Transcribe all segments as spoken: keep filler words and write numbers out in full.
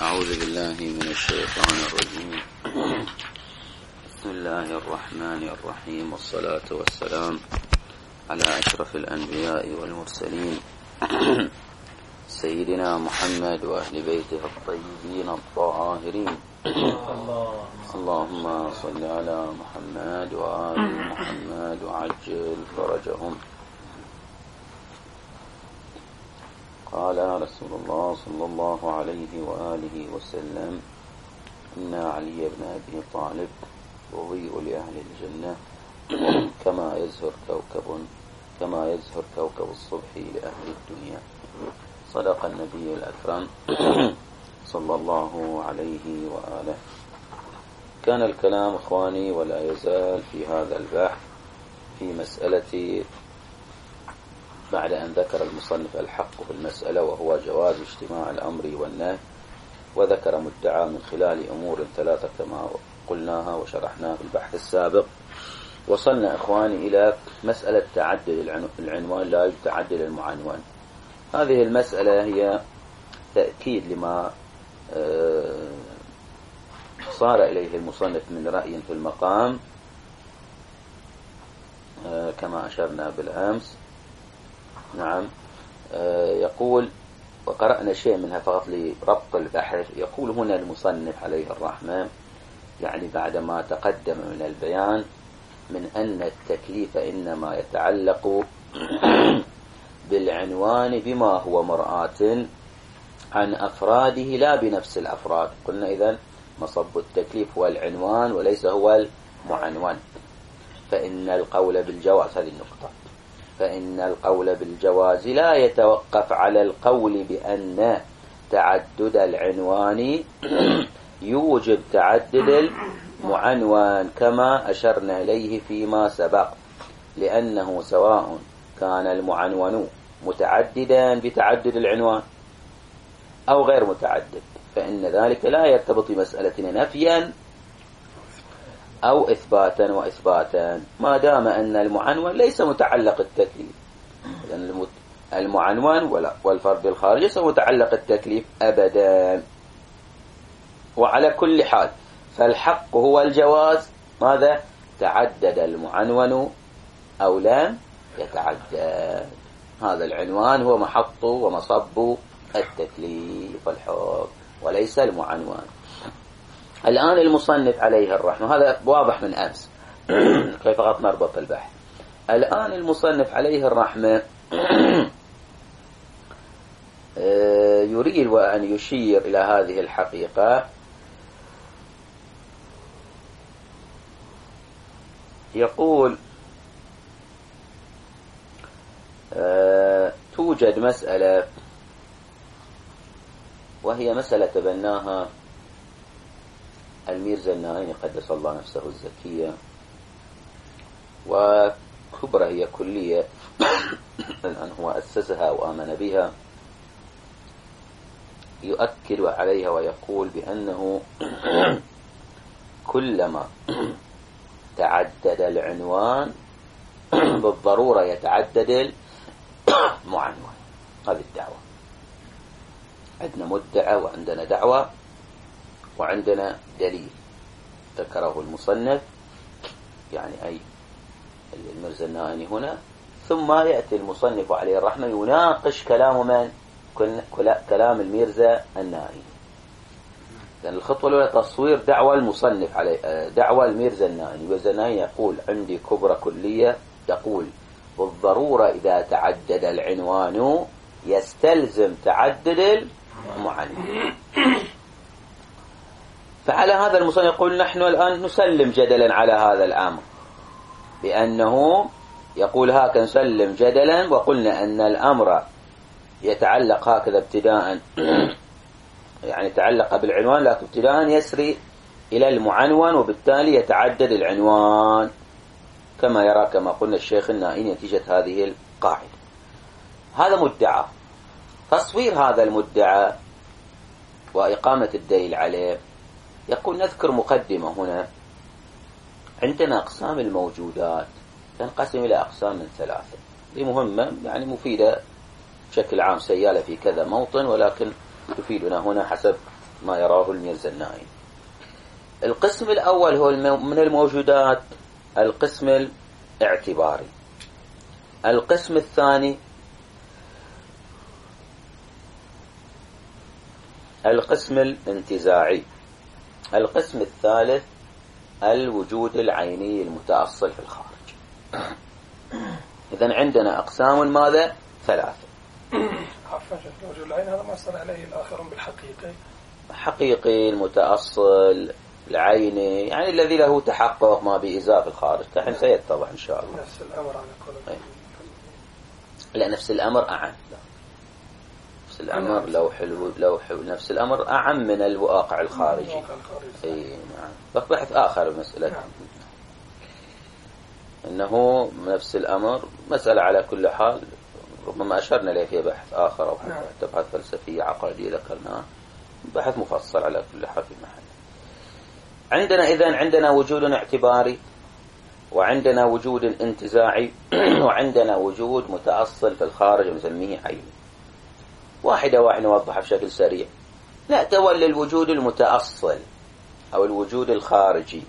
أعوذ بالله من الشيطان الرجيم. بسم الله الرحمن الرحيم، والصلاة والسلام على أشرف الأنبياء والمرسلين سيدنا محمد وأهل بيته الطيبين الطاهرين. اللهم صل على محمد وآل محمد وعجل فرجهم. قال رسول الله صلى الله عليه وآله وسلم: إن علي بن أبي طالب وضيء لأهل الجنة كما يزهر كوكب كما يزهر كوكب الصبح لأهل الدنيا. صدق النبي الأكرم صلى الله عليه وآله. كان الكلام إخواني ولا يزال في هذا البحث في مسألة، بعد أن ذكر المصنف الحق في المسألة وهو جواز اجتماع الأمر والنهي، وذكر مدعى من خلال أمور ثلاثة كما قلناها وشرحناها في البحث السابق. وصلنا إخواني إلى مسألة تعدد العنوان لا يتعدد المعنون. هذه المسألة هي تأكيد لما صار إليه المصنف من رأي في المقام كما أشرنا بالأمس. نعم. يقول، وقرأنا شيء منها فقط لربط البحث. يقول هنا المصنف عليه الرحمة، يعني بعدما تقدم من البيان من أن التكليف إنما يتعلق بالعنوان بما هو مرآة عن أفراده لا بنفس الأفراد. قلنا إذن مصب التكليف هو العنوان وليس هو المعنون. فإن القول بالجواز، هذه النقطة، فإن القول بالجواز لا يتوقف على القول بأن تعدد العنوان يوجب تعدد المعنون كما أشرنا إليه فيما سبق، لأنه سواء كان المعنون متعددا بتعدد العنوان أو غير متعدد فإن ذلك لا يرتبط بمسألة نفيا أو إثباتا وإثباتا، ما دام أن المعنون ليس متعلق التكليف. لأن المعنون والفرد الخارجي ليس متعلق التكليف أبدا. وعلى كل حال فالحق هو الجواز، ماذا تعدد المعنون أو لم يتعدد. هذا العنوان هو محط ومصب التكليف والحكم وليس المعنون. الآن المصنف عليه الرحمة، هذا واضح من أمس كيف فقط نربط البحث. الآن المصنف عليه الرحمة يريد وأن يشير إلى هذه الحقيقة. يقول توجد مسألة، وهي مسألة تبناها الميرزا النائني قدس الله نفسه الزكية، وكبرى هي كلية الآن هو أسسها وآمن بها، يؤكد عليها ويقول بأنه كلما تعدد العنوان بالضرورة يتعدد المعنون. هذه الدعوة. عندنا مدعى وعندنا دعوة وعندنا دليل ذكره المصنف، يعني أي الميرزا النائني هنا، ثم يأتي المصنف عليه الرحمة يناقش كلام من؟ كلام الميرزا النائني. لأن الخطوة الأولى تصوير دعوة المصنف عليه، دعوة الميرزا النائني. الميرزا النائني يقول عندي كبرى كلية يقول بالضرورة إذا تعدد العنوان يستلزم تعدد المعنون. فعلى هذا المصنف يقول نحن الآن نسلم جدلا على هذا الأمر، بأنه يقول هكذا نسلم جدلا، وقلنا أن الأمر يتعلق هكذا ابتداء يعني يتعلق بالعنوان، لكن ابتداء يسري إلى المعنون، وبالتالي يتعدد العنوان كما يرى كما قلنا الشيخ النائني نتيجة هذه القاعدة. هذا مدعى. تصوير هذا المدعى وإقامة الدليل عليه، يقول نذكر مقدمة هنا. عندنا أقسام الموجودات تنقسم إلى أقسام من ثلاثة. دي مهمة يعني مفيدة بشكل عام، سيالة في كذا موطن، ولكن تفيدنا هنا حسب ما يراه الميرزا النائي. القسم الأول هو من الموجودات القسم الاعتباري. القسم الثاني القسم الانتزاعي. القسم الثالث الوجود العيني المتأصل في الخارج. إذن عندنا أقسام ماذا؟ ثلاثة. عفوا الوجود العين هذا ما صار عليه الآخرون بالحقيقي، حقيقي، المتأصل، العيني، يعني الذي له تحقق ما بإزاء في الخارج. كحين سيتضح إن شاء الله. نفس الأمر على كل. لا، نفس الأمر أعم. نفس الأمر لو حلو لو حلو نفس الأمر أعم من الواقع الخارجي. أي نعم. بحث آخر مسألة. نعم. إنه نفس الأمر مسألة على كل حال، ربما أشرنا إليه في بحث آخر أو بحث فلسفية عقدية ذكرناه، بحث مفصل على كل حال في محل. عندنا إذن عندنا وجود اعتباري، وعندنا وجود انتزاعي، وعندنا وجود متأصل في الخارج ونسميه عيني. واحدة واحدة نوضحها بشكل سريع. نأتي للوجود المتأصل أو الوجود الخارجي.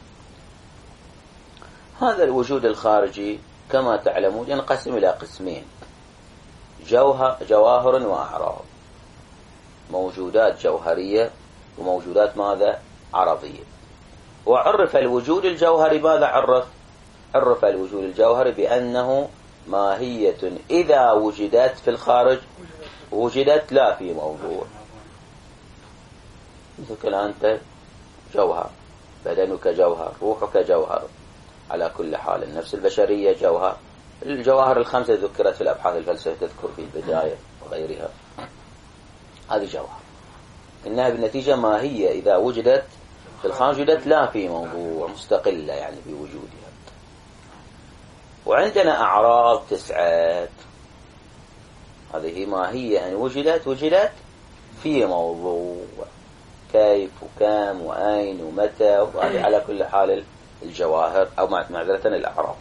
هذا الوجود الخارجي كما تعلمون ينقسم إلى قسمين: جوهر جواهر وأعراض. موجودات جوهرية وموجودات ماذا؟ عرضية. وعرف الوجود الجوهري ماذا عرف؟ عرف الوجود الجوهري بأنه ماهية إذا وجدت في الخارج وجدت لا في موضوع. مثل أنت جوهر، بدنك جوهر، روحك جوهر، على كل حال النفس البشرية جوهر. الجواهر الخمسة ذكرت في الأبحاث الفلسفية، تذكر في البداية وغيرها، هذه جوهر. إنها بالنتيجة ماهية إذا وجدت في الخارج وجدت لا في موضوع، مستقلة يعني بوجودها. وعندنا أعراض تسعة، هذه ماهية أن وجدت وجدت في موضوع، كيف وكم وأين ومتى، وهذه على كل حال الجواهر أو معذرة الأعراض.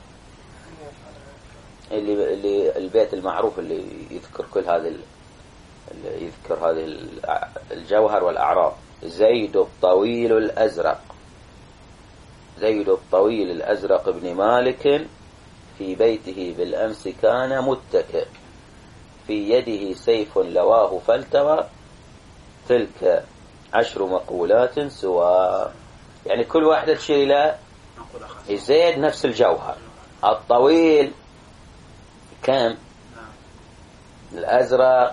اللي اللي البيت المعروف اللي يذكر كل هذه اللي يذكر هذه الجوهر والأعراض: زيد الطويل الأزرق. زيد الطويل الأزرق ابن مالك في بيته بالأمس كان متكئ، في يده سيف لواه فالتوى، تلك عشر مقولات سوا. يعني كل واحدة تشير إلى زيد نفس الجوهر. الطويل كم؟ الأزرق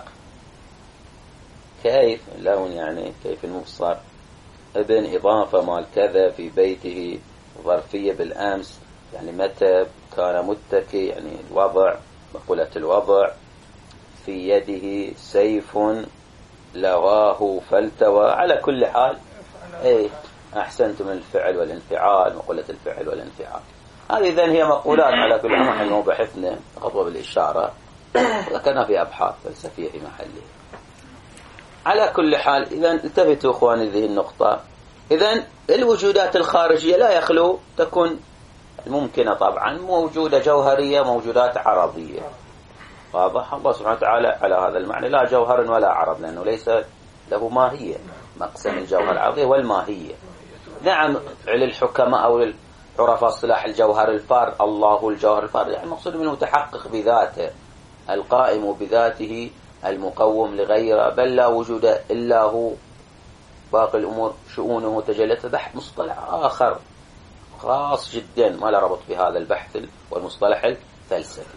كيف اللون، يعني كيف المبصر. ابن إضافة مال كذا، في بيته ظرفية بالأمس، يعني متى كان متكي، يعني الوضع، مقولة الوضع. في يده سيف لواه فالتوى. على كل حال ايه أحسنتم الفعل والانفعال، مقولة الفعل والانفعال. هذه إذن هي مقولات على كل حال. نحن بحثنا خطوة بالإشارة ذكرنا في أبحاث فلسفية في محله. على كل حال إذن التفتوا أخواني هذه النقطة. إذن الوجودات الخارجية لا يخلو تكون ممكنة طبعا، موجودة جوهرية، موجودات عرضية. واضح؟ الله سبحانه وتعالى على هذا المعنى لا جوهر ولا عرض، لأنه ليس له ماهية. مقسم الجوهر العرضي والماهية. نعم، للحكماء أو للعرفاء الصلاح الجوهر الفار، الله الجوهر الفار، يعني المقصود منه متحقق بذاته، القائم بذاته، المقوم لغيره، بل لا وجود إلا هو. باقي الأمور شؤونه تجلت. بحث مصطلح آخر خاص جدا ما له ربط بهذا البحث والمصطلح الفلسفي.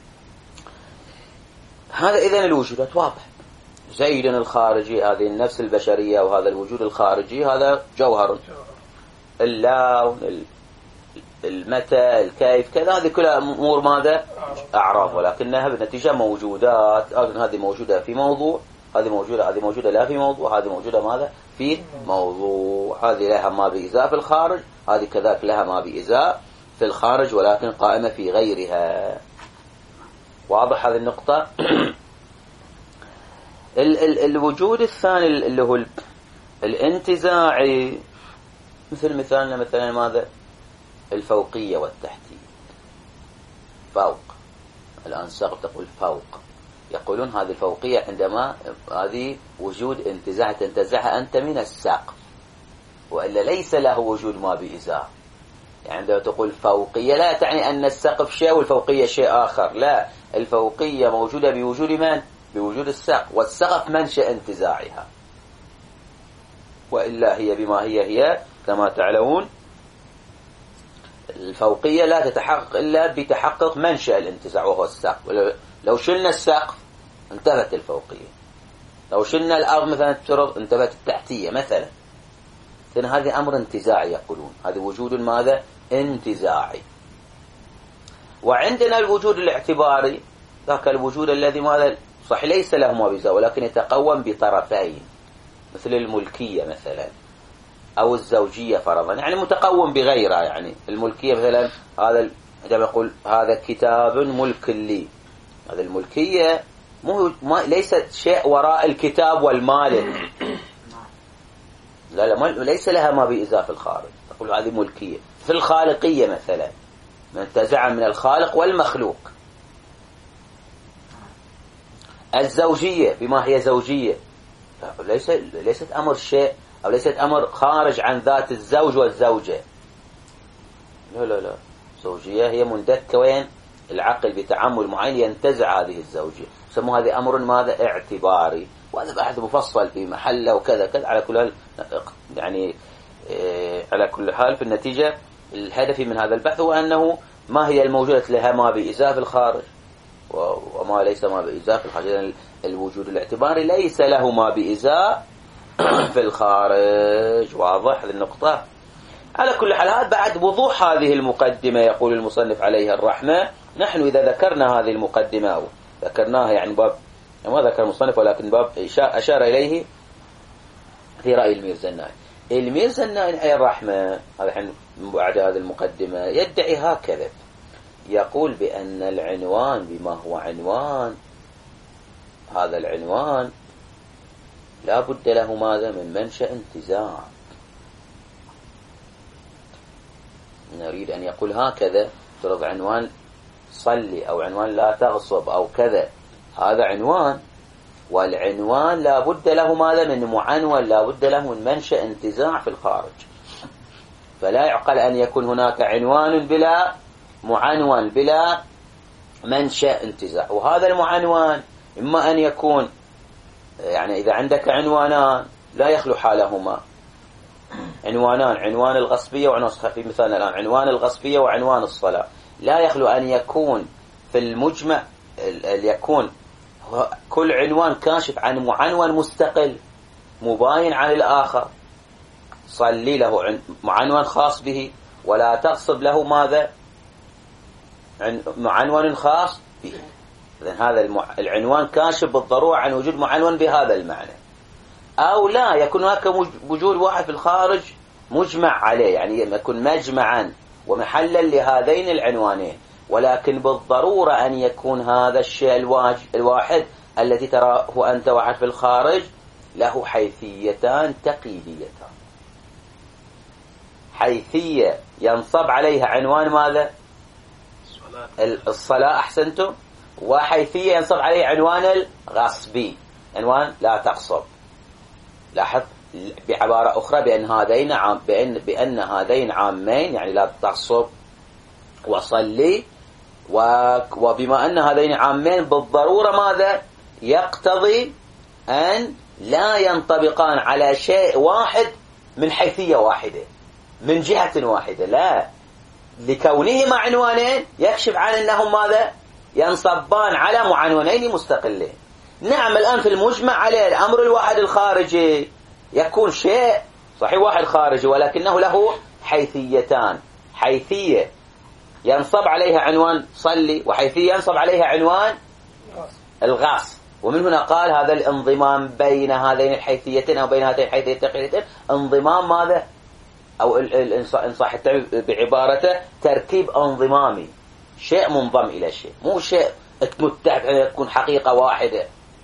هذا إذن الوجودات واضح. زيد الخارجي، هذه النفس البشرية، وهذا الوجود الخارجي هذا جوهر. اللون، المتى، الكيف، كذا، هذه كلها أمور ماذا؟ أعراض، ولكنها بالنتيجة موجودات. هذه موجودة في موضوع، هذه موجودة هذه موجودة لا في موضوع، هذه موجودة ماذا؟ في موضوع. هذه لها ما بإزاء في الخارج، هذه كذلك لها ما بإزاء في الخارج، ولكن قائمة في غيرها. واضح هذه النقطة؟ ال ال الوجود الثاني اللي هو الانتزاعي، مثل مثالنا مثلا ماذا؟ الفوقية والتحتية. فوق، الآن ساق تقول فوق، يقولون هذه الفوقية عندما هذه وجود انتزاع تنتزعها أنت من السقف، وإلا ليس له وجود ما بإزاء. يعني عندما تقول فوقية لا تعني أن السقف شيء والفوقية شيء آخر، لا، الفوقية موجودة بوجود من؟ بوجود السقف، والسقف منشأ انتزاعها، وإلا هي بما هي هي كما تعلمون الفوقية لا تتحقق إلا بتحقق منشأ الانتزاع وهو السقف. لو شلنا السقف انتبهت الفوقية، لو شلنا الأرض مثلا انتبهت التحتية مثلا. إذن هذا أمر انتزاعي يقولون، هذا وجود ماذا؟ انتزاعي. وعندنا الوجود الاعتباري، ذاك الوجود الذي ماذا؟ صح ليس له ما بإزاء ولكن يتقوم بطرفين، مثل الملكية مثلا أو الزوجية فرضا، يعني متقوم بغيرها. يعني الملكية مثلا هذا عندما يقول هذا كتاب ملك لي، هذا الملكية مو ما ليست شيء وراء الكتاب والمالك، لا لا ليس لها ما بإزاء في الخارج، تقول هذه ملكية. في الخالقية مثلا من انتزع من الخالق والمخلوق. الزوجية بما هي زوجية ليس ليست أمر شيء أو ليست أمر خارج عن ذات الزوج والزوجة، لا لا لا، زوجية هي مندكة وين؟ العقل بتعامل معين ينتزع هذه الزوجية، يسموه هذا أمر ماذا؟ اعتباري، وهذا بحث مفصل في محله وكذا كذا. على كل حال يعني إيه على كل حال في النتيجة الهدف من هذا البحث هو أنه ما هي الموجودة لها ما بإزاء في الخارج وما ليس ما بإزاء في الخارج. الوجود الاعتباري ليس له ما بإزاء في الخارج. واضح هذه النقطة؟ على كل حال هذا بعد وضوح هذه المقدمة يقول المصنف عليها الرحمة. نحن إذا ذكرنا هذه المقدمة أو ذكرناها يعني باب ما ذكر المصنف ولكن باب أشار إليه في رأي الميرزنائي. الميرزنائي عليه الرحمة هذا الحين بعد هذه المقدمة يدعي هكذا، يقول بأن العنوان بما هو عنوان، هذا العنوان لا بد له ماذا؟ من منشأ انتزاع. نريد أن يقول هكذا، فرض عنوان صلي أو عنوان لا تغصب أو كذا، هذا عنوان، والعنوان لا بد له ماذا؟ من معنون، لا بد له من منشأ انتزاع في الخارج. فلا يعقل أن يكون هناك عنوان بلا معنون بلا منشأ انتزاع. وهذا المعنون إما أن يكون يعني إذا عندك عنوانان لا يخلو حالهما عنوانان، عنوان الغصبية وعنوان في مثالنا الآن عنوان الغصبية وعنوان الصلاة، لا يخلو أن يكون في المجمع يكون كل عنوان كاشف عن معنون مستقل مباين عن الآخر. صلي له معنون خاص به، ولا تغصب له ماذا؟ معنون خاص به. إذن هذا العنوان كاشف بالضرورة عن وجود معنون بهذا المعنى. أو لا يكون هناك وجود واحد في الخارج مجمع عليه، يعني يكون مجمعا ومحلا لهذين العنوانين، ولكن بالضرورة أن يكون هذا الشيء الواحد الذي تراه أنت واحد في الخارج له حيثيتان تقييديتان. حيثية ينصب عليها عنوان ماذا؟ الصلاة أحسنتم. وحيثية ينصب عليها عنوان الغصبي، عنوان لا تغصب. لاحظ بعبارة أخرى بأن هذين عام بأن بأن هذين عامين، يعني لا تغصب وصلي، وبما أن هذين عامين بالضرورة ماذا؟ يقتضي أن لا ينطبقان على شيء واحد من حيثية واحدة من جهة واحدة، لا، لكونهما عنوانين يكشف عن أنهم ماذا؟ ينصبان على معنونين مستقلين. نعم الآن في المجمع عليه الأمر الواحد الخارجي يكون شيء صحيح واحد خارجي ولكنه له حيثيتان، حيثية ينصب عليها عنوان صلي وحيثية ينصب عليها عنوان الغاص. ومن هنا قال هذا الانضمام بين هذين الحيثيتين أو بين هذين الحيثيتين انضمام ماذا؟ أو إن صح بعبارته تركيب انضمامي، شيء منضم إلى شيء، مو شيء متحد تكون حقيقة واحدة،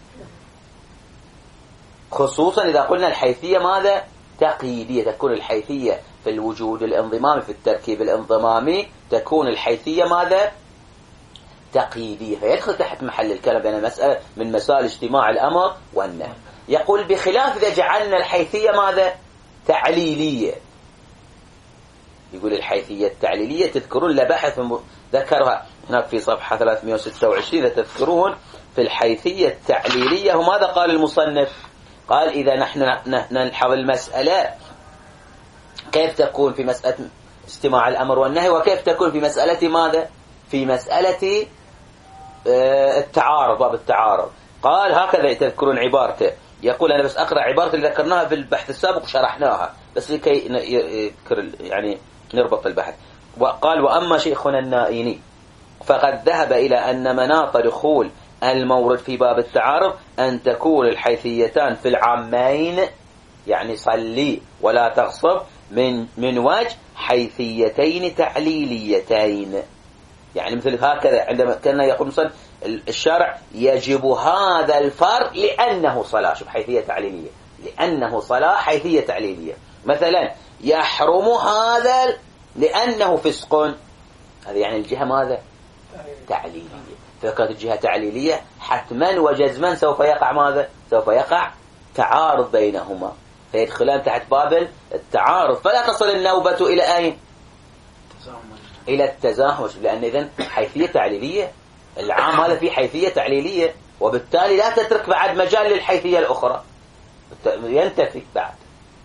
خصوصا إذا قلنا الحيثية ماذا؟ تقييدية. تكون الحيثية في الوجود الانضمامي في التركيب الانضمامي تكون الحيثية ماذا؟ تقييدية، فيدخل تحت محل الكلام بين مسألة من مسائل اجتماع الأمر والنهي. يقول بخلاف إذا جعلنا الحيثية ماذا؟ تعليلية. يقول الحيثية التعليلية تذكرون لبحث ذكرها هناك في صفحة ثلاثمئة وستة وعشرين تذكرون في الحيثية التعليلية. وماذا قال المصنف؟ قال إذا نحن نلحظ المسألة كيف تكون في مسألة استماع الأمر والنهي، وكيف تكون في مسألة ماذا؟ في مسألة التعارض، باب التعارض. قال هكذا تذكرون عبارته، يقول أنا بس أقرأ عبارة اللي ذكرناها في البحث السابق وشرحناها بس لكي يعني نربط البحث. وقال وأما شيخنا النائيني فقد ذهب إلى أن مناط دخول المورد في باب التعارض أن تكون الحيثيتان في العامين، يعني صلي ولا تغصب، من من وجه حيثيتين تعليليتين. يعني مثل هكذا عندما كان يقول مثلا الشرع يجب هذا الفرض لأنه صلاة، شوف حيثية تعليلية، لأنه صلاة حيثية تعليلية. مثلا يحرم هذا لأنه فسق، هذا يعني الجهة ماذا؟ تعليلية. فكانت الجهة تعليلية حتما وجزما سوف يقع ماذا؟ سوف يقع تعارض بينهما، فيدخلان تحت باب التعارض. فلا تصل النوبة إلى أين؟ إلى التزاحم، لأن إذن حيثية تعليلية، العام هذا فيه حيثية تعليلية، وبالتالي لا تترك بعد مجال للحيثية الأخرى، ينتفي بعد.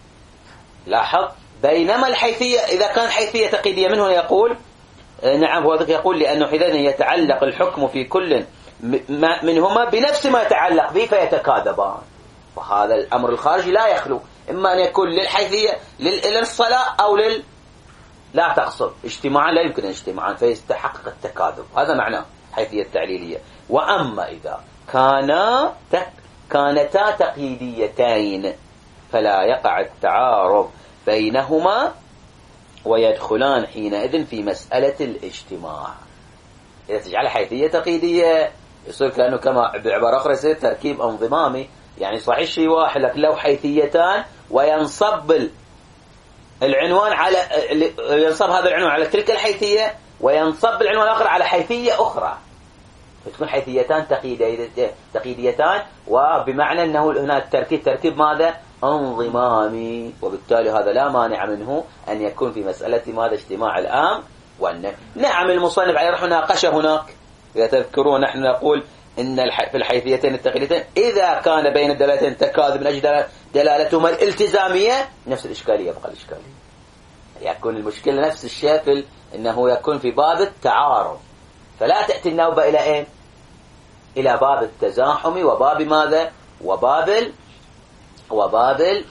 لاحظ، بينما الحيثية إذا كان حيثية تقييدية من هنا يقول نعم هو ذلك يقول لأنه حينئذ يتعلق الحكم في كل منهما بنفس ما يتعلق به فيتكاذبان. وهذا الأمر الخارجي لا يخلو إما أن يكون للحيثية للصلاة أو لل لا تقصد اجتماعا، لا يمكن اجتماعا فيستحقق التكاذب. هذا معناه حيثية التعليلية. وأما إذا كانا تك كانتا تقييديتين فلا يقع التعارض بينهما ويدخلان حينئذ في مسألة الاجتماع. إذا تجعل حيثية تقييدية يصير كأنه كما بعبارة أخرى يصير تركيب انضمامي، يعني صحيح شيء واحد لكن له حيثيتان وينصب العنوان على ينصب هذا العنوان على تلك الحيثية وينصب العنوان الآخر على حيثية أخرى، فتكون حيثيتان تقييديتان، وبمعنى أنه هنا التركيب تركيب ماذا؟ انضمامي. وبالتالي هذا لا مانع منه أن يكون في مسألة ماذا؟ اجتماع الآم والنهي. نعم المصنف عليه رحمه ناقش هناك، إذا تذكرون نحن نقول إن في الحيثيتين التقييديتين إذا كان بين الدلالتين تكاذب من أجل دلالتهما الالتزامية نفس الإشكالية، يبقى الإشكالية يكون المشكلة نفس الشكل، إنه يكون في باب التعارض، فلا تأتي النوبة إلى إيه؟ إلى باب التزاحم وباب ماذا؟ وباب ال... وباب ال...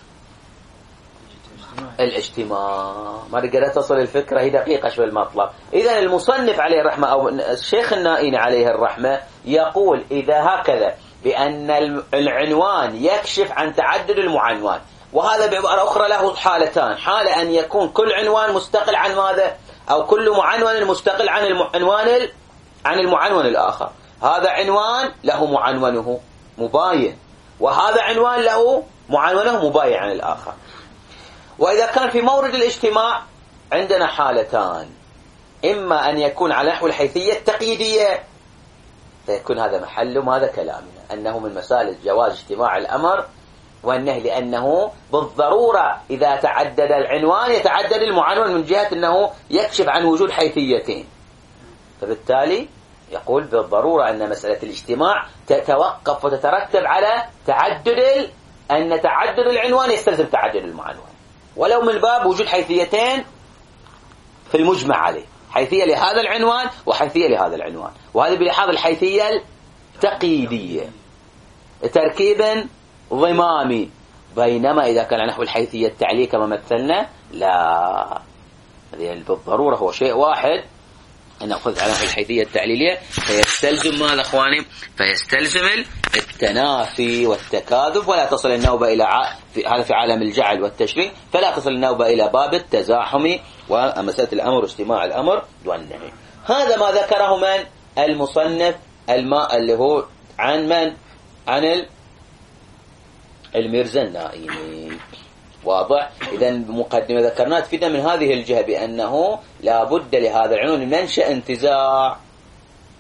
الاجتماع. ما قدرت تصل الفكرة، هي دقيقة شوي المطلب. إذا المصنف عليه الرحمة أو الشيخ النائين عليه الرحمة يقول إذا هكذا بأن العنوان يكشف عن تعدد المعنوان، وهذا بعبارة أخرى له حالتان، حالة أن يكون كل عنوان مستقل عن ماذا؟ أو كل معنون مستقل عن العنوان عن المعنون الآخر. هذا عنوان له معنونه مباين، وهذا عنوان له معنونه مباين عن الآخر. وإذا كان في مورد الاجتماع عندنا حالتان، إما أن يكون على نحو الحيثية التقييدية فيكون هذا محل ماذا كلامنا أنه من مسائل جواز اجتماع الأمر والنهي، لأنه بالضرورة إذا تعدد العنوان يتعدد المعنون من جهة أنه يكشف عن وجود حيثيتين، فبالتالي يقول بالضرورة أن مسألة الاجتماع تتوقف وتترتب على تعدد أن تعدد العنوان يستلزم تعدد المعنون، ولو من باب وجود حيثيتين في المجمع عليه، حيثية لهذا العنوان وحيثية لهذا العنوان، وهذه بلحاظ الحيثية التقييدية تركيبا ضمامي. بينما إذا كان نحو الحيثية التعليل كما مثلنا لا، هذه بالضرورة هو شيء واحد أن نأخذ على الحيثية التعليلية فيستلزم ماذا أخواني؟ فيستلزم التنافي والتكاذب، ولا تصل النوبة إلى ع... في... هذا في عالم الجعل والتشريع، فلا تصل النوبة إلى باب التزاحم ومسألة الأمر واجتماع الأمر والنهي. هذا ما ذكره من المصنف الماء اللي هو عن من؟ عن ال... الميرزا النائيني. واضح؟ إذا مقدمة ذكرناها تفيدنا من هذه الجهة بأنه لا بد لهذا العنوان منشأ انتزاع،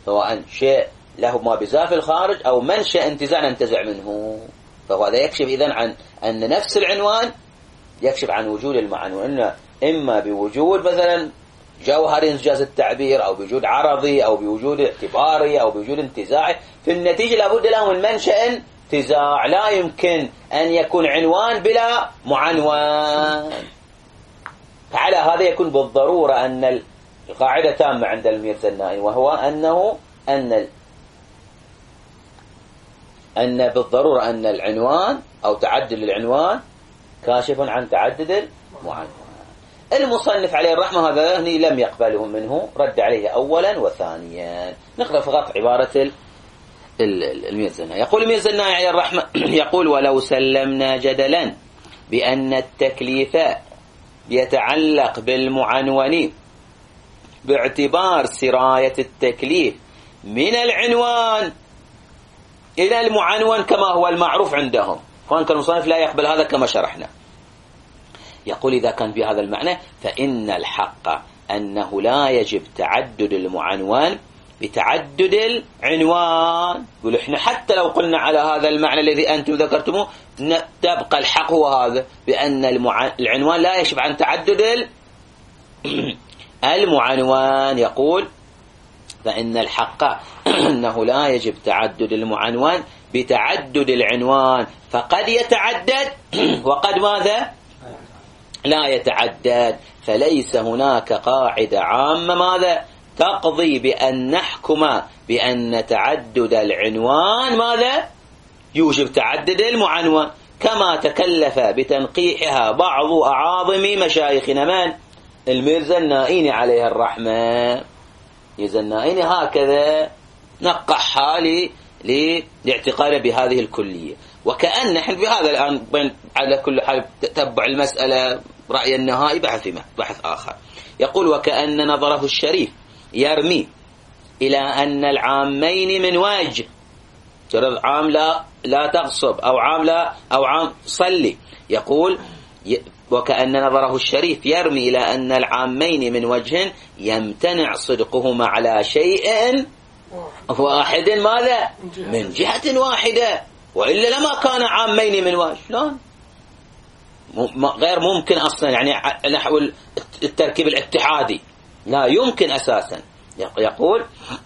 سواء شيء له ما بزاف في الخارج أو منشأ انتزاع ننتزع منه. فهو هذا يكشف إذن عن أن نفس العنوان يكشف عن وجود المعنون، إما بوجود مثلا جوهر إنجاز التعبير، أو بوجود عرضي، أو بوجود اعتباري، أو بوجود انتزاعي. في النتيجة لابد له من منشأ انتزاع، لا يمكن أن يكون عنوان بلا معنون. فعلى هذا يكون بالضرورة أن القاعدة تامة عند الميرزا النائي، وهو أنه أن أن بالضرورة أن العنوان أو تعدد العنوان كاشف عن تعدد المعنون. المصنف عليه الرحمة هذا لم يقبله منه، رد عليه أولا وثانيا. نقرأ فقط عبارة الميرزا النائي. يقول الميرزا النائي عليه الرحمة يقول: ولو سلمنا جدلا بأن التكليف يتعلق بالمعنون باعتبار سراية التكليف من العنوان إلى المعنون كما هو المعروف عندهم، فان كان المصنف لا يقبل هذا كما شرحنا. يقول: إذا كان بهذا المعنى فإن الحق أنه لا يجب تعدد المعنون بتعدد العنوان. يقول: إحنا حتى لو قلنا على هذا المعنى الذي أنتم ذكرتموه تبقى الحق هو هذا، بأن العنوان لا يجب عن تعدد المعنون. يقول: فإن الحق أنه لا يجب تعدد المعنون بتعدد العنوان، فقد يتعدد وقد ماذا؟ لا يتعدد. فليس هناك قاعدة عامة ماذا؟ تقضي بأن نحكم بأن تعدد العنوان ماذا؟ يوجب تعدد المعنون، كما تكلف بتنقيحها بعض أعاظم مشايخنا من؟ الميرزا النائي عليه الرحمة. الميرزا النائي هكذا نقحها لاعتقاد بهذه الكلية. وكأن نحن بهذا الآن على كل حال تتبع المسألة رأي النهائي بحث بحث آخر. يقول: وكأن نظره الشريف يرمي إلى أن العامين من وجه، جرد عام لا لا تغصب أو عام لا أو عام صلي. يقول: وكأن نظره الشريف يرمي إلى أن العامين من وجه يمتنع صدقهما على شيء واحد ماذا؟ من جهة واحدة، وإلا لما كان عامين من وجه. لا، غير ممكن أصلا، يعني نحو التركيب الاتحادي لا يمكن أساسا. يقول: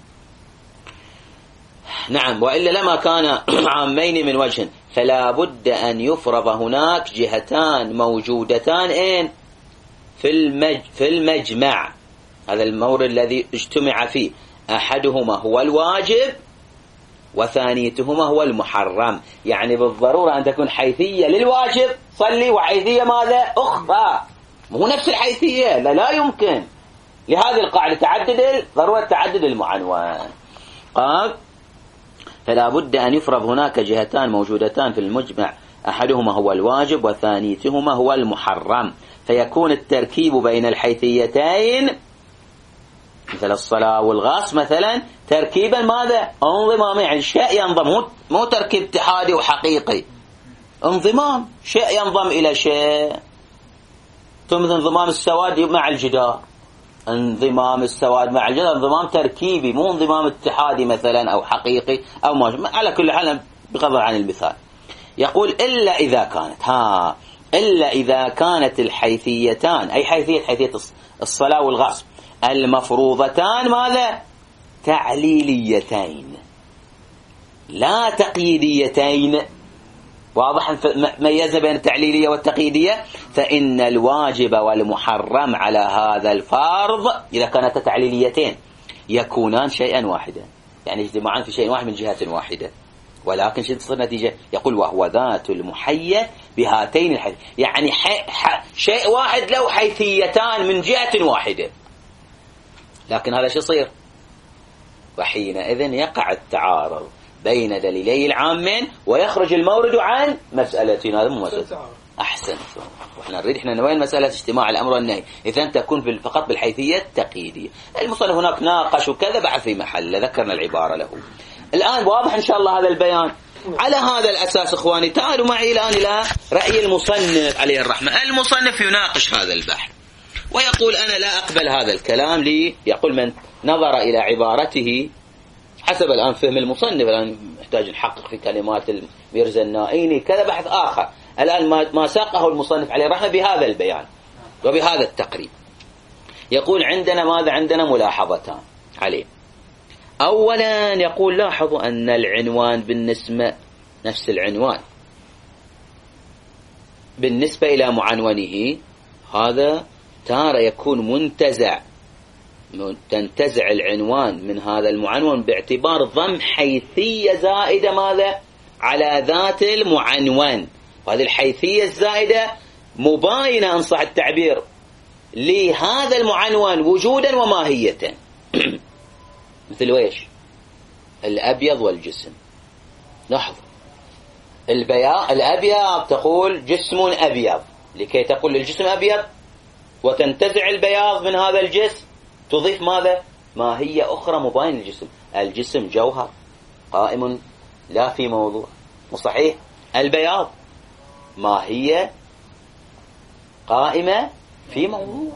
نعم، وإلا لما كان عامين من وجه فلا بد أن يفرض هناك جهتان موجودتان إن في المج في المجمع، هذا المورد الذي اجتمع فيه، أحدهما هو الواجب وثانيتهما هو المحرم. يعني بالضرورة أن تكون حيثية للواجب صلي وحيثية ماذا؟ أخرى، مو نفس الحيثية، لا لا يمكن. لهذه القاعدة تعدد ضرورة تعدد المعنون. قال: فلا بد أن يفرض هناك جهتان موجودتان في المجمع، أحدهما هو الواجب وثانيتهما هو المحرم، فيكون التركيب بين الحيثيتين مثل الصلاة والغاص مثلا تركيبا ماذا؟ انضمام، يعني شيء ينضم، مو تركيب اتحادي وحقيقي، انضمام، شيء ينضم إلى شيء. ثم انضمام السواد مع الجدار، انضمام السواد مع الجدار انضمام تركيبي، مو انضمام اتحادي مثلا أو حقيقي أو ما. على كل حال بغض عن المثال. يقول: إلا إذا كانت ها إلا إذا كانت الحيثيتان، أي حيثية حيثية الصلاة والغصب، المفروضتان ماذا؟ تعليليتين لا تقييديتين. واضح ميز بين التعليلية والتقييدية. فإن الواجب والمحرم على هذا الفرض إذا كانت تعليليتين يكونان شيئا واحدا، يعني اجتماعان في شيء واحد من جهة واحدة. ولكن شو تصير نتيجة؟ يقول: وهو ذات المحية بهاتين الحيث، يعني حي... ح... شيء واحد له حيثيتان من جهة واحدة. لكن هذا شو يصير؟ وحينئذ يقع التعارض بين دليلي العامين ويخرج المورد عن مسألتنا. هذا مو مسألة. أحسن. وإحنا نريد إحنا وين مسألة اجتماع الأمر والنهي، إذا تكون فقط بالحيثية التقييدية. المصنف هناك ناقش وكذا بحث في محل، ذكرنا العبارة له. الآن واضح إن شاء الله هذا البيان. على هذا الأساس إخواني تعالوا معي الآن إلى رأي المصنف عليه الرحمة. المصنف يناقش هذا البحث ويقول: أنا لا أقبل هذا الكلام. لي يقول: من نظر إلى عبارته حسب الآن فهم المصنف، الآن محتاج نحقق في كلمات الميرزا النائيني كذا بحث آخر. الآن ما ساقه المصنف عليه الرحمة بهذا البيان وبهذا التقريب. يقول عندنا ماذا؟ عندنا ملاحظتان عليه. أولا يقول لاحظوا أن العنوان بالنسبة نفس العنوان بالنسبة إلى معنونه هذا تارة يكون منتزع، تنتزع العنوان من هذا المعنون باعتبار ضم حيثية زائدة ماذا؟ على ذات المعنون. وهذه الحيثية الزائدة مباينة إن صح التعبير لهذا المعنون وجودا وماهية. مثل ويش؟ الأبيض والجسم. لاحظ البياض الأبيض تقول جسم أبيض، لكي تقول الجسم أبيض وتنتزع البياض من هذا الجسم تضيف ماذا؟ ماهية أخرى مباينة للجسم. الجسم جوهر قائم لا في موضوع، وصحيح البياض ماهية قائمة في موضوع.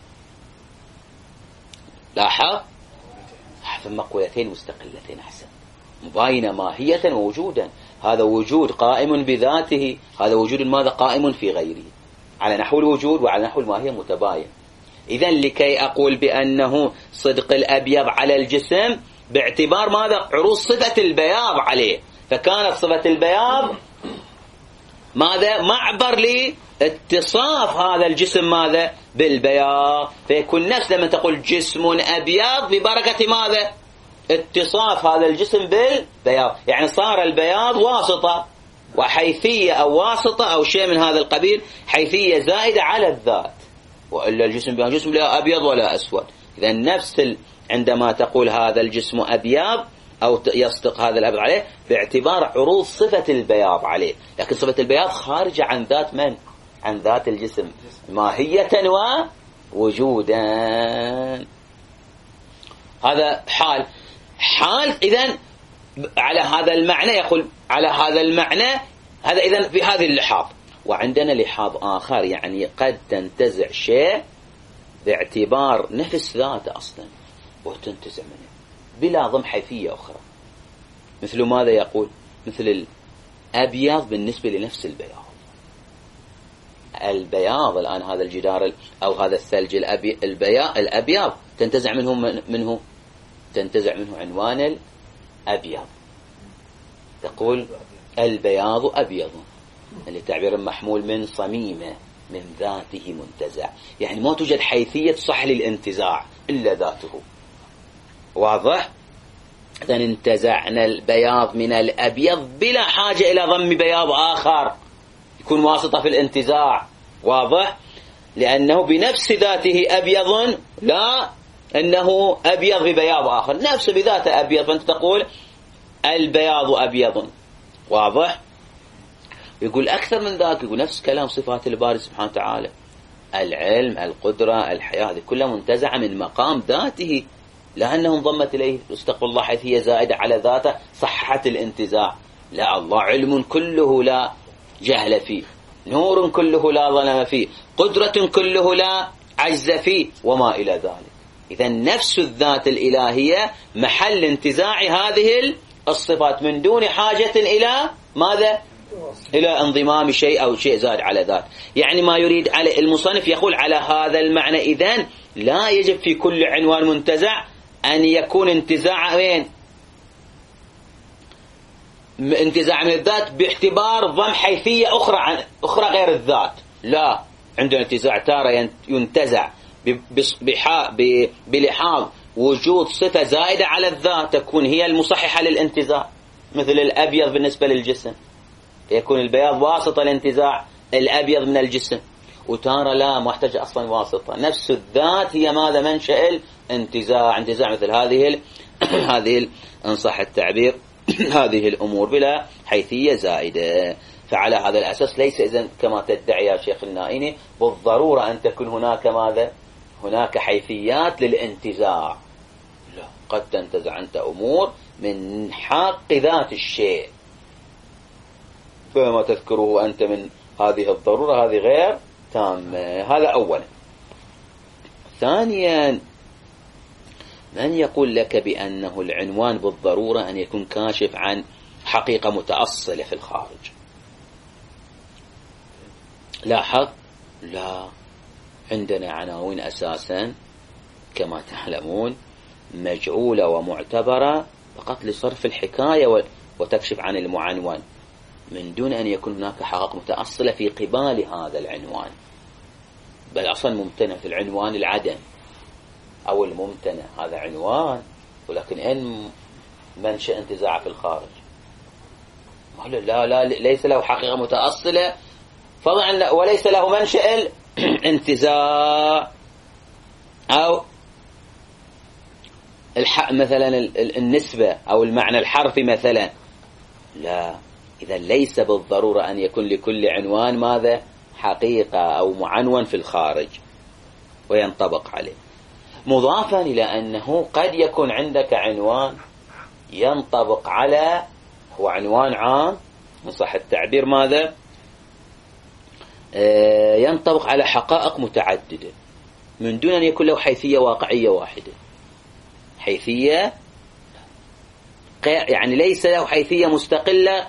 لاحظ ثم مقولتين مستقلتين أحسن، مباينة ماهية ووجودا. هذا وجود قائم بذاته، هذا وجود ماذا؟ قائم في غيره، على نحو الوجود وعلى نحو الماهية متباين. إذن لكي أقول بأنه صدق الأبيض على الجسم باعتبار ماذا؟ عروض صفة البياض عليه، فكانت صفة البياض ماذا؟ معبر لاتصاف هذا الجسم ماذا؟ بالبياض، فيكون نفس لما تقول جسم أبيض ببركة ماذا؟ اتصاف هذا الجسم بالبياض، يعني صار البياض واسطة وحيثية أو واسطة أو شيء من هذا القبيل، حيثية زائدة على الذات، وإلا الجسم بياض جسم لا أبيض ولا أسود. إذا نفس ال... عندما تقول هذا الجسم أبيض أو يصدق هذا الأبيض عليه باعتبار عروض صفة البياض عليه، لكن صفة البياض خارجة عن ذات من؟ عن ذات الجسم ماهية ووجودا. هذا حال حال إذن على هذا المعنى، يقول على هذا المعنى هذا إذن في هذه اللحاظ. وعندنا لحاظ آخر، يعني قد تنتزع شيء باعتبار نفس ذاته أصلا وتنتزع منه بلا ضم حيثية أخرى. مثل ماذا يقول؟ مثل الأبيض بالنسبة لنفس البياض. البياض الآن هذا الجدار أو هذا الثلج الأبي البياض الأبيض تنتزع منه منه تنتزع منه عنوان الأبيض، تقول البياض أبيض، اللي تعبير محمول من صميمة من ذاته منتزع، يعني ما توجد حيثية صح للانتزاع إلا ذاته. واضح؟ إذن انتزعنا البياض من الأبيض بلا حاجة إلى ضم بياض آخر يكون واسطة في الانتزاع. واضح؟ لأنه بنفس ذاته أبيض، لا أنه أبيض ببياض آخر، نفس بذاته أبيض، فأنت تقول البياض أبيض. واضح؟ يقول أكثر من ذلك، يقول نفس كلام صفات الباري سبحانه وتعالى، العلم، القدرة، الحياة، هذه كلها منتزعة من مقام ذاته، لا أنه انضمت إليه استغفر الله حيثية زائدة على ذاته صحت الانتزاع. لا، الله علم كله لا جهل فيه، نور كله لا ظلم فيه، قدرة كله لا عجز فيه، وما إلى ذلك. إذن نفس الذات الإلهية محل انتزاع هذه الصفات من دون حاجة إلى ماذا؟ إلى انضمام شيء أو شيء زاد على ذات. يعني ما يريد على المصنف يقول على هذا المعنى إذن لا يجب في كل عنوان منتزع أن يكون انتزاع وين؟ انتزاع من الذات باعتبار ضم حيثية أخرى عن أخرى غير الذات. لا، عندنا انتزاع تارة ينتزع بلحاظ وجود صفة زائدة على الذات تكون هي المصححة للانتزاع، مثل الأبيض بالنسبة للجسم يكون البياض واسطة لانتزاع الأبيض من الجسم، وتارة لا، ما احتاج أصلا واسطة، نفس الذات هي ماذا؟ منشأ الانتزاع، انتزاع مثل هذه ال... هذه ال... إن صح التعبير هذه الأمور بلا حيثية زائدة. فعلى هذا الأساس ليس إذن كما تدعي يا شيخ النائيني بالضرورة أن تكون هناك ماذا؟ هناك حيثيات للانتزاع، لا، قد تنتزع أنت أمور من حق ذات الشيء، فما تذكره أنت من هذه الضرورة هذه غير تامة. هذا أولا. ثانيا من يقول لك بأنه العنوان بالضرورة أن يكون كاشف عن حقيقة متأصلة في الخارج؟ لاحظ، لا، عندنا عناوين أساسا كما تعلمون مجعولة ومعتبرة فقط لصرف الحكاية وتكشف عن المعنون، من دون أن يكون هناك حقائق متأصلة في قبال هذا العنوان. بل أصلا ممتنع في العنوان العدم أو الممتنع، هذا عنوان ولكن إن منشأ انتزاع في الخارج، لا لا ليس له حقيقة متأصلة فضلا وليس له منشأ الانتزاع أو الح... مثلا النسبة أو المعنى الحرفي مثلا. لا، إذا ليس بالضرورة أن يكون لكل عنوان ماذا؟ حقيقة أو معنون في الخارج وينطبق عليه. مضافا إلى أنه قد يكون عندك عنوان ينطبق على، هو عنوان عام إن صح التعبير، ماذا؟ آه ينطبق على حقائق متعددة من دون أن يكون له حيثية واقعية واحدة. حيثية يعني ليس له حيثية مستقلة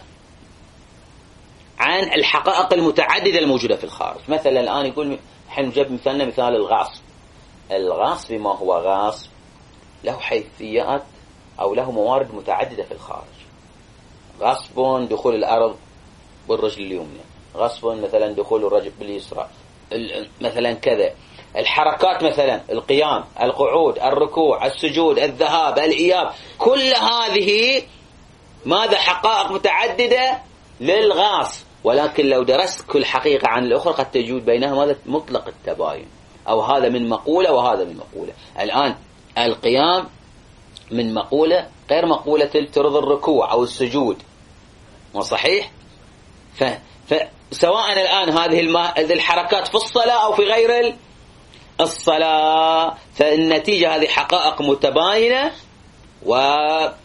عن الحقائق المتعددة الموجودة في الخارج. مثلا الآن يقول حين نجيب مثلنا مثال الغاصب. الغاصب ما هو غاصب؟ له حيثيات أو له موارد متعددة في الخارج. غصب دخول الأرض بالرجل اليمنى، غصب مثلا دخول الرجل باليسرى، مثلا كذا الحركات، مثلا القيام، القعود، الركوع، السجود، الذهاب، الإياب، كل هذه ماذا؟ حقائق متعددة للغاص. ولكن لو درست كل حقيقة عن الأخرى قد تجد بينها ماذا؟ مطلق التباين، أو هذا من مقولة وهذا من مقولة. الآن القيام من مقولة غير مقولة ترضي الركوع أو السجود، ما صحيح؟ ف... فسواء الآن هذه الما... الحركات في الصلاة أو في غير الصلاة، فالنتيجة هذه حقائق متباينة، ومع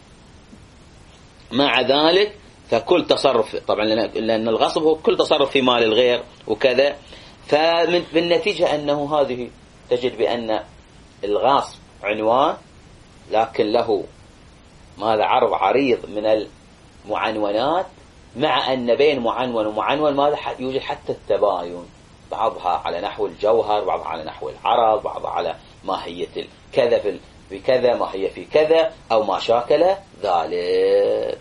ذلك فكل تصرف، طبعا لأن الغصب هو كل تصرف في مال الغير وكذا، فبالنتيجة أنه هذه تجد بأن الغاصب عنوان لكن له ماذا؟ عرض عريض من المعنونات، مع أن بين معنون ومعنون ماذا؟ يوجد حتى التباين، بعضها على نحو الجوهر، بعضها على نحو العرض، بعضها على ماهية كذا في كذا، ماهية في كذا، أو ما شاكل ذلك.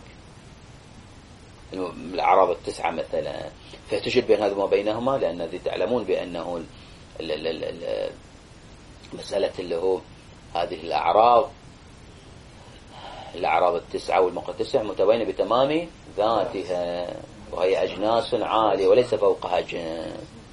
الأعراض التسعة مثلا، فتجد بين هذا وما بينهما، لأن ذي تعلمون بأنه ال ال ال ال مسألة اللي هو هذه الأعراض الأعراض التسعة والمقى التسع متباينة بتمام ذاتها، وهي أجناس عالية وليس فوقها جنس.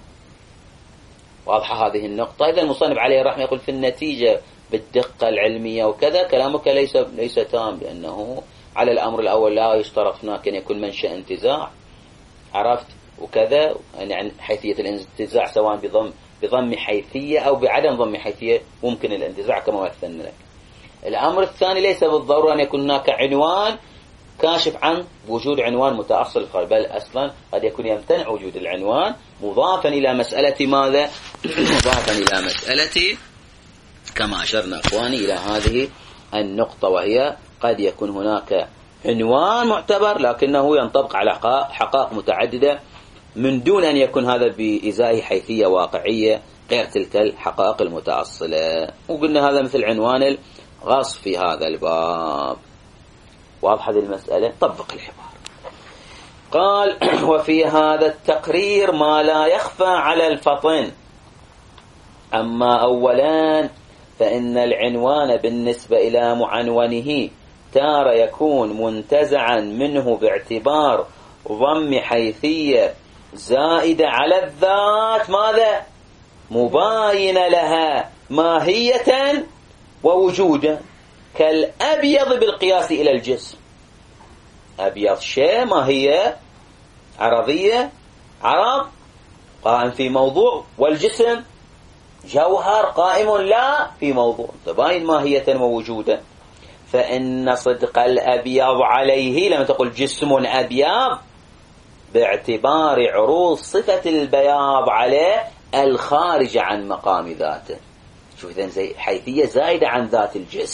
واضحة هذه النقطة. إذا المصنف عليه الرحمة يقول في النتيجة بالدقة العلمية وكذا، كلامك ليس ليس تام، لأنه على الأمر الأول لا يشترط هناك أن يكون منشأ انتزاع، عرفت وكذا، يعني حيثية الانتزاع سواء بضم بضم حيثية أو بعدم ضم حيثية ممكن الانتزاع كما مثلنا لك. الأمر الثاني ليس بالضرورة أن يكون هناك عنوان كاشف عن وجود عنوان متأصل، بل أصلا قد يكون يمتنع وجود العنوان، مضافا إلى مسألة ماذا؟ مضافا إلى مسألة كما أشرنا أخواني إلى هذه النقطة، وهي قد يكون هناك عنوان معتبر لكنه ينطبق على حقائق متعددة من دون أن يكون هذا بإزاء حيثية واقعية غير تلك الحقائق المتأصلة. وقلنا هذا مثل عنوان الغصب في هذا الباب. واضح هذه المسألة؟ طبق الحوار. قال وفي هذا التقرير ما لا يخفى على الفطن. أما أولا فإن العنوان بالنسبة إلى معنونه تارة يكون منتزعا منه باعتبار ضم حيثية زائدة على الذات ماذا؟ مباينة لها ماهية ووجودا، كالأبيض بالقياس إلى الجسم. أبيض شيء ماهية عرضية، عرض قائم في موضوع، والجسم جوهر قائم لا في موضوع، تباين ماهية ووجودا. فإن صدق الأبيض عليه لما تقول جسم أبيض باعتبار عروض صفة البياض عليه الخارج عن مقام ذاته. شوف إذن زي حيثية زائدة عن ذات الجسم،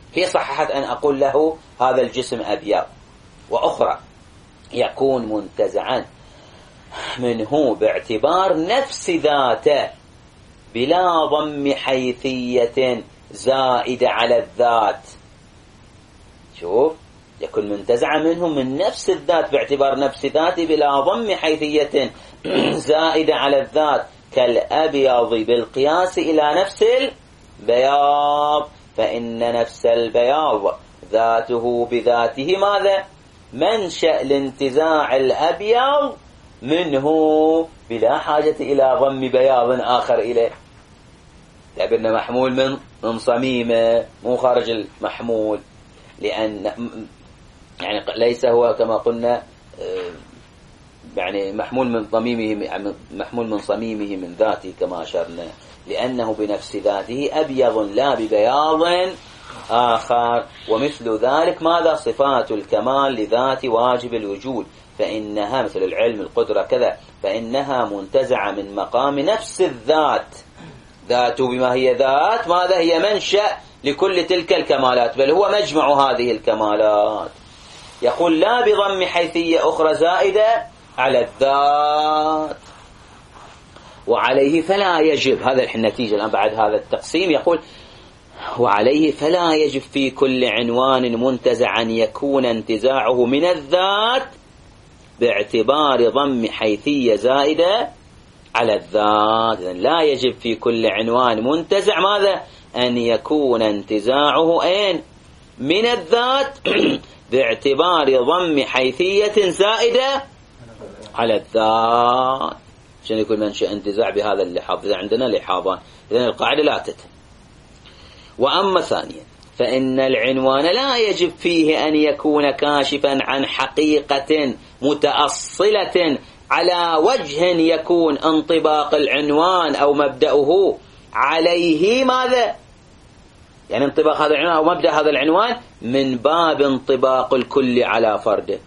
هي صححت أن أقول له هذا الجسم أبيض. وأخرى يكون منتزعا منه باعتبار نفس ذاته بلا ضم حيثية زائدة على الذات. شوف، يكون منتزعا منه من نفس الذات باعتبار نفس ذاته بلا ضم حيثية زائدة على الذات، كالأبيض بالقياس إلى نفس البياض، فإن نفس البياض ذاته بذاته ماذا؟ منشأ الانتزاع الأبيض منه بلا حاجة إلى ضم بياض آخر إليه. لأنه محمول من من صميمه، مو خارج المحمول، لأن يعني ليس هو كما قلنا يعني محمول من ضميمه، محمول من صميمه من ذاته كما أشرنا، لأنه بنفس ذاته أبيض لا ببياض آخر. ومثل ذلك ماذا؟ صفات الكمال لذات واجب الوجود، فإنها مثل العلم القدرة كذا، فإنها منتزعة من مقام نفس الذات، ذاته بما هي ذات ماذا؟ هي منشأ لكل تلك الكمالات، بل هو مجمع هذه الكمالات. يقول لا بضم حيثية أخرى زائدة على الذات. وعليه فلا يجب، هذا النتيجة الآن بعد هذا التقسيم، يقول وعليه فلا يجب في كل عنوان منتزع أن يكون انتزاعه من الذات باعتبار ضم حيثية زائدة على الذات. لا يجب في كل عنوان منتزع ماذا؟ أن يكون انتزاعه أين؟ من الذات باعتبار ضم حيثية زائدة على الذات، عشان يكون منشأ انتزاع بهذا اللحاظ. إذا عندنا لحاظان، إذن القاعدة لا تتم. وأما ثانيا فإن العنوان لا يجب فيه أن يكون كاشفا عن حقيقة متأصلة على وجه يكون انطباق العنوان أو مبدأه عليه ماذا؟ يعني انطباق هذا العنوان أو مبدأ هذا العنوان من باب انطباق الكل على فرده،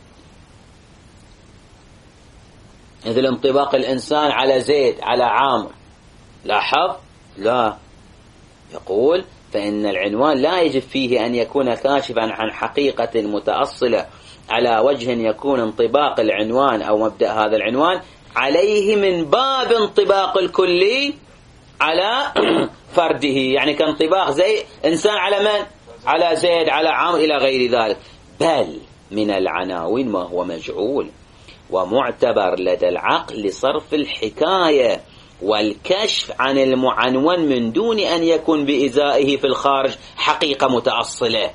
مثل انطباق الإنسان على زيد على عامر. لاحظ؟ لا، يقول فإن العنوان لا يجب فيه أن يكون كاشفا عن حقيقة متأصلة على وجه يكون انطباق العنوان أو مبدأ هذا العنوان عليه من باب انطباق الكلي على فرده، يعني كانطباق زي إنسان على من؟ على زيد على عامر إلى غير ذلك. بل من العناوين ما هو مجعول ومعتبر لدى العقل لصرف الحكاية والكشف عن المعنون من دون أن يكون بإزائه في الخارج حقيقة متأصلة.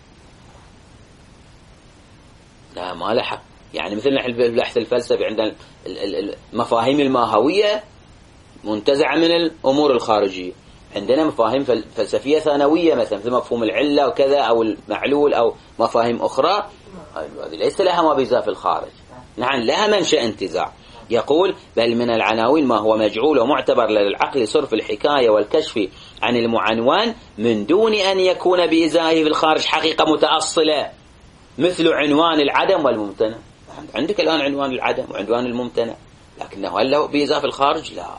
لا ما لحق، يعني مثل البحث الفلسفي عندنا المفاهيم الماهوية منتزعة من الأمور الخارجية، عندنا مفاهيم فلسفية ثانوية مثلا مثل مفهوم العلة وكذا أو المعلول أو مفاهيم أخرى، هذه ليس لها ما بإزاء في الخارج، نعم لها منشأ انتزاع. يقول بل من العناوين ما هو مجعول ومعتبر للعقل صرف الحكاية والكشف عن المعنون من دون أن يكون بإزائه في الخارج حقيقة متأصلة، مثل عنوان العدم والممتنع. عندك الآن عنوان العدم وعنوان الممتنع، لكنه هل له بإزاء في الخارج؟ لا،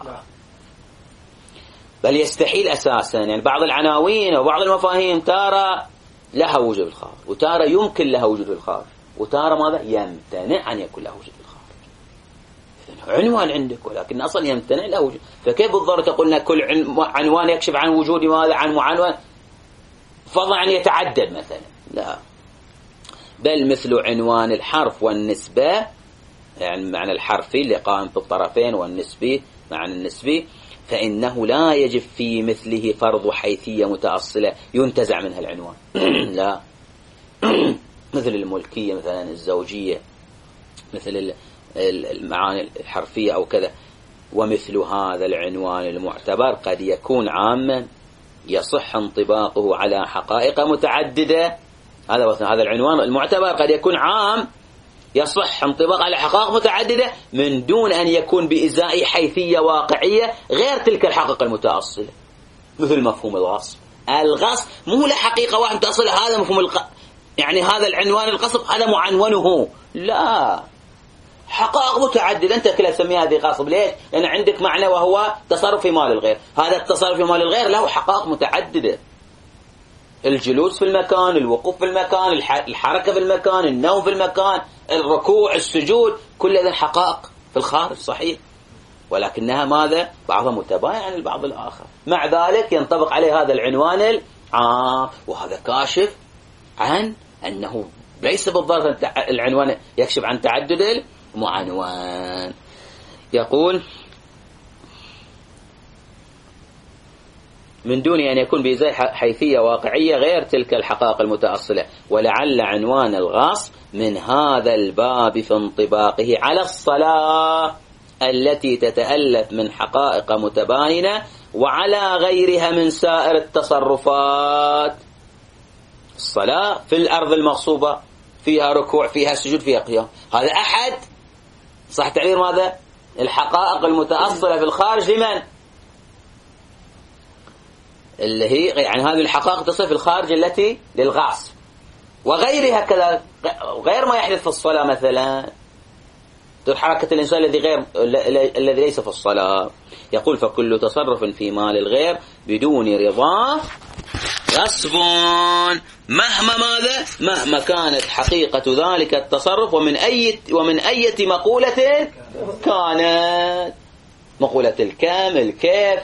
بل يستحيل أساسا. يعني بعض العناوين وبعض المفاهيم تارى لها وجود في الخارج، وتارى يمكن لها وجود في الخارج، وتارى ماذا؟ يمتنع أن يكون لها وجود في الخارج. عنوان عندك ولكن أصلا يمتنع له وجود، فكيف بالضرورة تقولنا كل عنوان يكشف عن وجود ماذا؟ عن معنون، فضلا عن يتعدد مثلا؟ لا، بل مثل عنوان الحرف والنسبة، يعني معنى الحرفي اللي قائم بالطرفين والنسبي معنى النسبي، فإنه لا يجب في مثله فرض حيثية متأصلة ينتزع منها العنوان. لا، مثل الملكية مثلا الزوجية، مثل المعاني الحرفية أو كذا. ومثل هذا العنوان المعتبر قد يكون عاما يصح انطباقه على حقائق متعددة. هذا هذا العنوان المعتبر قد يكون عام يصح انطباق على حقائق متعددة من دون أن يكون بإزاء حيثية واقعية غير تلك الحقائق المتأصلة، مثل مفهوم الغصب. الغصب مو له حقيقة واحدة متأصلة، هذا مفهوم الق... يعني هذا العنوان الغصب هذا معنونه، لا، حقائق متعددة أنت كلا تسميها هذه غصب. ليش؟ لأن عندك معنى وهو تصرف في مال الغير، هذا التصرف في مال الغير له حقائق متعددة. الجلوس في المكان، الوقوف في المكان، الحركة في المكان، النوم في المكان، الركوع، السجود، كل هذه حقائق في الخارج صحيح، ولكنها ماذا؟ بعضها متباين عن البعض الآخر. مع ذلك ينطبق عليه هذا العنوان العام، وهذا كاشف عن أنه ليس بالضرورة العنوان يكشف عن تعدد المعنوان. يقول من دون أن يكون بإزاء حيثية واقعية غير تلك الحقائق المتأصلة، ولعل عنوان الغاص من هذا الباب في انطباقه على الصلاة التي تتألف من حقائق متباينة وعلى غيرها من سائر التصرفات. الصلاة في الأرض المغصوبة فيها ركوع، فيها سجود، فيها قيام، هذا أحد صح تعبير ماذا؟ الحقائق المتأصلة في الخارج لمن؟ اللي هي يعني هذه الحقائق تصل في الخارج التي للغاص، وغيرها كذا، غير ما يحدث في الصلاة مثلا حركة الإنسان الذي غير الذي ليس في الصلاة. يقول فكل تصرف في مال الغير بدون رضاه غصب، مهما ماذا؟ مهما كانت حقيقة ذلك التصرف ومن أي ومن أي مقولة كانت، مقولة الكم، الكيف،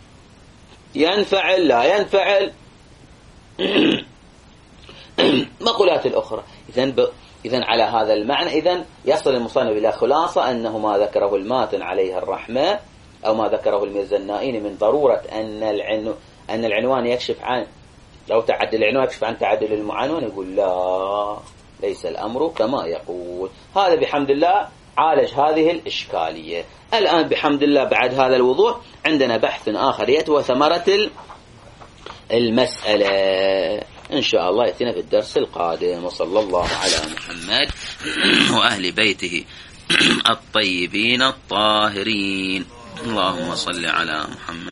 ينفعل لا ينفعل، مقولات الأخرى. إذن ب... إذن على هذا المعنى إذن يصل المصنف إلى خلاصة أنه ما ذكره الماتن عليه الرحمة أو ما ذكره الميرزا النائيني من ضرورة أن العنو... أن العنوان يكشف عن لو تعدل العنوان يكشف عن تعدل المعنون، يقول لا، ليس الأمر كما يقول. هذا بحمد الله عالج هذه الإشكالية. الآن بحمد الله بعد هذا الوضوح عندنا بحث آخر يتوى ثمرة المسألة إن شاء الله يأتينا في الدرس القادم. وصلى الله على محمد وأهل بيته الطيبين الطاهرين. اللهم صل على محمد.